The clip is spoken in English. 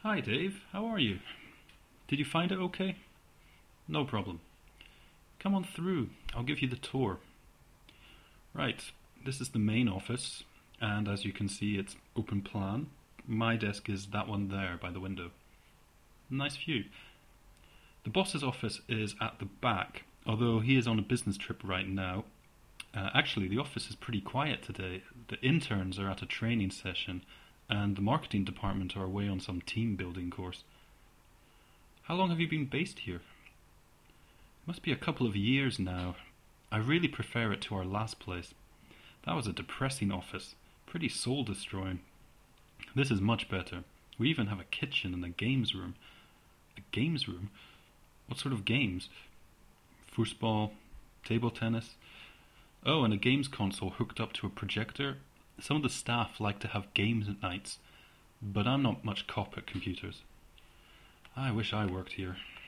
Hi Dave, how are you? Did you find it okay? No problem. Come on through, I'll give you the tour. Right, this is the main office, and as you can see, it's open plan. My desk is that one there by the window. Nice view. The boss's office is at the back, although he is on a business trip right now. Actually, the office is pretty quiet today. The interns are at a training session, and the marketing department are away on some team building course. How long have you been based here? Must be a couple of years now. I really prefer it to our last place. That was a depressing office, pretty soul destroying. This is much better. We even have a kitchen and a games room. A games room? What sort of games? Foosball, table tennis? Oh, and a games console hooked up to a projector. Some of the staff like to have games nights, but I'm not much cop at computers. I wish I worked here.